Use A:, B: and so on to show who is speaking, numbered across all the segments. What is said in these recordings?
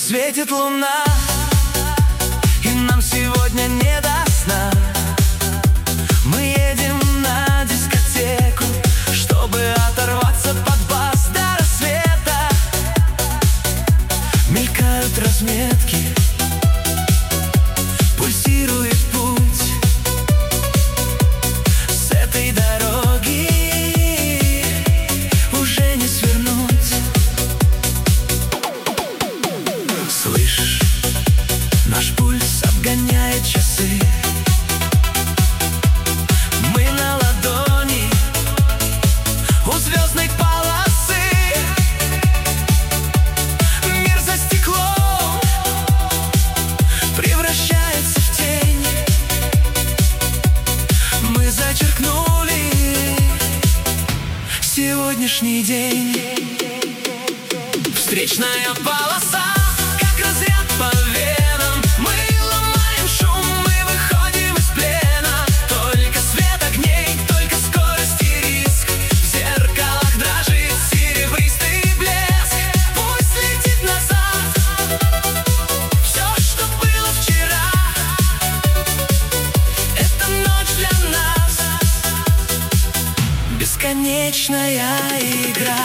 A: светит луна, и нам сегодня не до сна. Мы едем на дискотеку, чтобы оторваться под бас до рассвета. Мелькают разметки, пульсирует путь. С этой дороги уже не свернуть. Слышь, наш пульс обгоняет часы. Мы на ладони у звездной полосы. Мир за стеклом превращается в тень. Мы зачеркнули сегодняшний день. Встречная полоса, как разряд по венам. Мы ломаем шум, мы выходим из плена. Только свет огней, только скорость и риск. В зеркалах дрожит серебристый блеск. Пусть летит назад все, что было вчера. Эта ночь для нас бесконечная игра.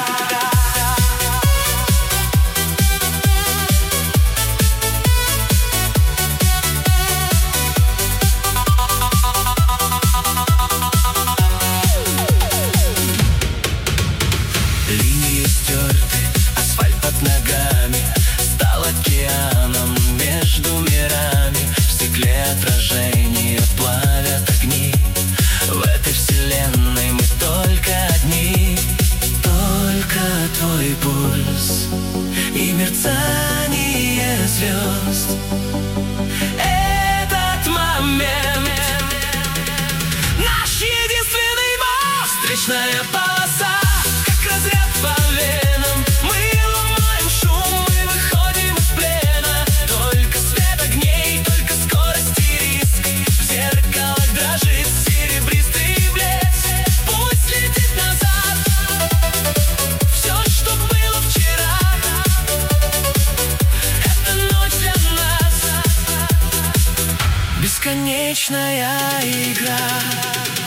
A: Линии стерты, асфальт под ногами стал океаном между мирами. В стекле отражения плавят огни. В этой вселенной мы только одни. Только твой пульс и мерцание звезд. Этот момент наш единственный мост. Встречная полоса, как разряд по венам. Мы ломаем шум, мы выходим из плена. Только свет огней, только скорость и риск. В зеркалах дрожит серебристый блеск. Пусть летит назад все, что было вчера. Эта ночь для нас бесконечная игра.